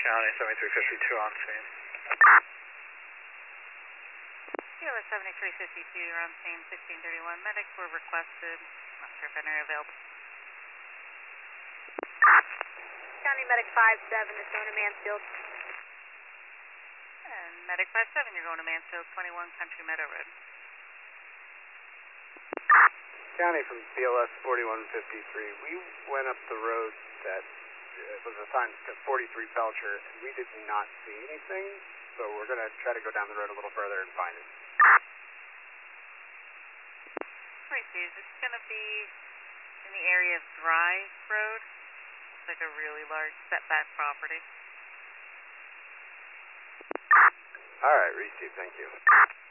County 7352 on scene. CLS 7352, you're on scene 1631. Medics were requested. Not sure if any are available. County Medic 57 is going to Mansfield. And Medic 57, you're going to Mansfield, 21 Country Meadow Road. County from CLS 4153. We went up the road that was assigned to 43 Belcher, and we did not see anything, so we're going to try to go down the road a little further and find it. Right, is this going to be in the area of Drive Road? It's like a really large setback property. All right, received, thank you.